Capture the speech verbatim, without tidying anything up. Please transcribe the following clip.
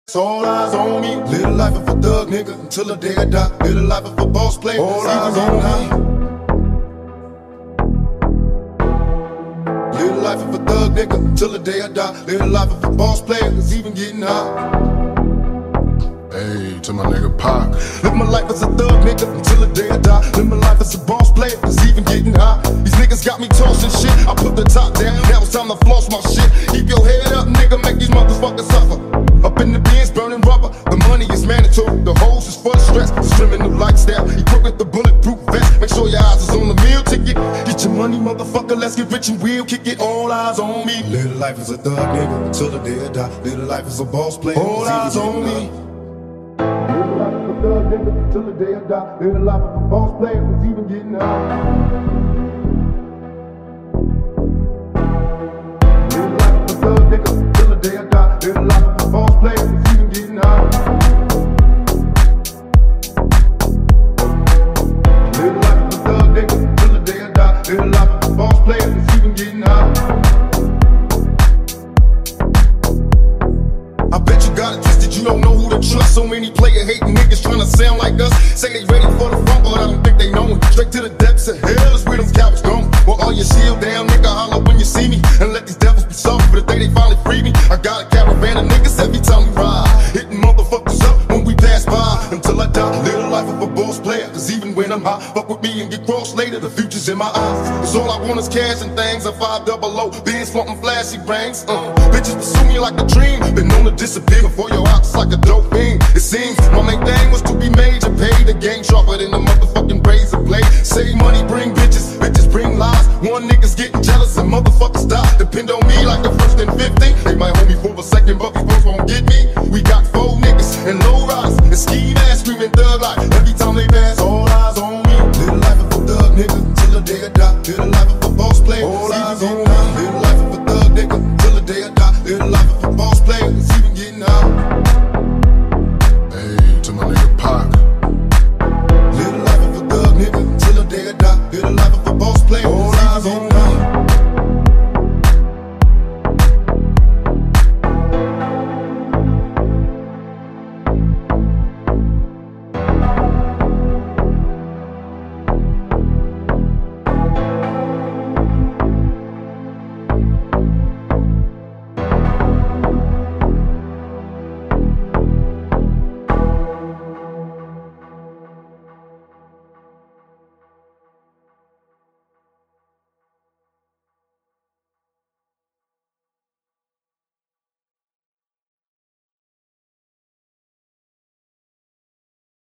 All eyes on me, live the life of a thug nigga until the day I die. Live the life of a boss player. All eyes on me. Live the life of a thug nigga until the day I die. Live the life of a boss player, cause even getting high. Hey, to my nigga Pac. Live my life as a thug nigga until the day I die. Live my life as a boss player, cause even getting high. These niggas got me tossing shit. I put the top down, now it's time to floss my shit. Keep your head up, nigga, make these motherfuckers suffer. Up in the bins, burning rubber. The money is mandatory. The hose is for the stress. The criminal lifestyle. Equipped with the bulletproof vest. Make sure your eyes is on the meal ticket. Get your money, motherfucker. Let's get rich and we'll kick it. All eyes on me. Live life as a thug nigga until the day I die. Live life as a boss player. All eyes on me. Live life as a thug nigga until the day I die. Live life as a boss player. Cause even getting high. Live life as a thug nigga until the day I die. Live life as a boss player. Cause even getting high. Live life as a thug nigga until the day I die. Live life as a boss player. Cause even getting high. I bet you got it twisted, you don't know who to trust. So many player hating niggas trying to sound like us. Say they ready for the front, but I don't think they know it. Straight to the depths of hell is where them cowards going. Well, all your shield down, nigga, holler when you see me. And let these devils be soft for the day they finally free me. I got a caravan of niggas every time we ride, hitting motherfuckers up when we pass by. Until I die, live the life of a boss player. Cause even when I'm high, fuck with me and get crossed later. The future's in my eyes. Cause all I want is cash and things. A five double O, being flaunting flashy rings. Uh, bitches pursue me like a dream. Been known to disappear before your ops like a dope fiend. It seems my main thing was to be major, pay the game sharper than the motherfucking razor blade. Save money, bring bitches, bitches bring lies. One nigga's getting jealous and motherfuckers die. Depend on me like the first and fifty. They might hold me for a second, but these folks won't get me. We got four niggas and low riders and ski masks screaming thug life every time they pass.